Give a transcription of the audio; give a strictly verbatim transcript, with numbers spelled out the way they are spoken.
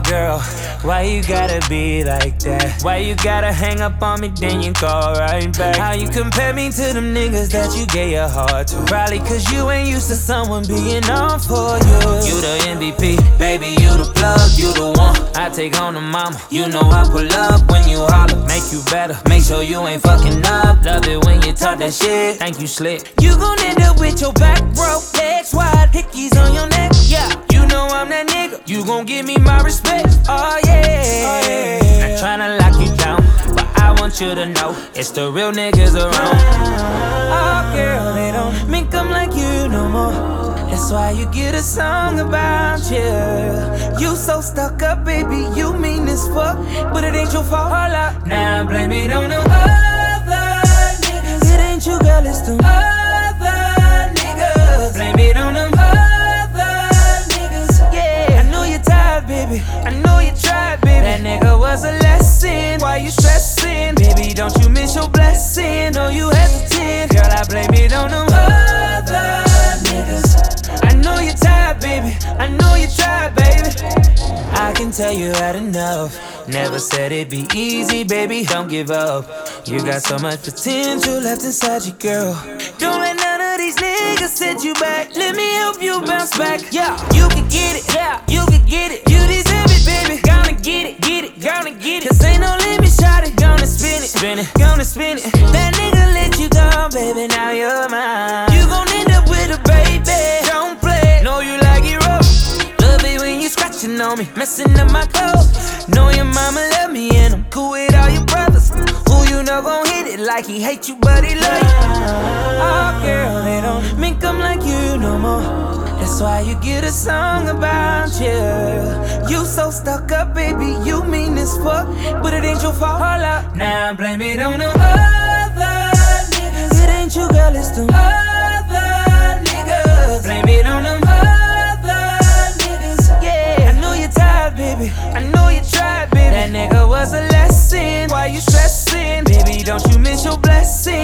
girl, why you gotta be like that? Why you gotta hang up on me, then you call right back? How you compare me to them niggas that you gave your heart to? Probably cause you ain't used to someone being on for you. You the M V P, baby, you the plug, you the one. I take home to mama, you know I pull up when you holler. Make you better, make sure you ain't fucking up. Love it when you talk that shit, thank you slick. You gon' end up with your back broke, legs wide, hickeys on your neck. Yeah, you know I'm that nigga, you gon' give me my respect. Oh yeah, oh, yeah. Not tryna lock you down, but I want you to know it's the real niggas around. Oh girl, they don't make them like you no more. That's why you get a song about you. You so stuck up, baby, you mean as fuck, but it ain't your fault. Hold up, now blame it on the other niggas. It ain't you, girl, it's them other niggas. Blame it on them other niggas. Yeah, I know you're tired, baby, I know you tried, baby. That nigga was a lesson, why you stressing? Baby, don't you miss your blessing? No, you hesitant. Girl, I blame it on them other niggas. I know you're tired, baby, I know you tried, baby. I can tell you had enough. Never said it'd be easy, baby, don't give up. You got so much potential left inside you, girl. Don't let none of these niggas set you back. Let me help you bounce back. Yeah, you can get it, yeah, you can get it. You deserve it, baby, gonna get it, get it, gonna get it. Cause ain't no limit, shot it, gonna spin it, spin it, gonna spin it. That nigga let you go, baby, now you're mine. You gon' end up with a baby, don't play, know you like it rough. Love it when you scratching on me, messing up my clothes. Know your mama love me and I'm cool with all your brothers. Who you know gon' hit it like he hate you but he love you. Oh girl, they don't make them like you no more. That's why you get a song about you. You so stuck up, baby, you mean as fuck, but it ain't your fault. Hold up, now blame it on the other niggas. It ain't you, girl, it's them other niggas. Blame it on them other niggas. Yeah, I know you're tired, baby, I know you tried, baby. That nigga was a lesson, why you stressing? Baby, don't you miss your blessing?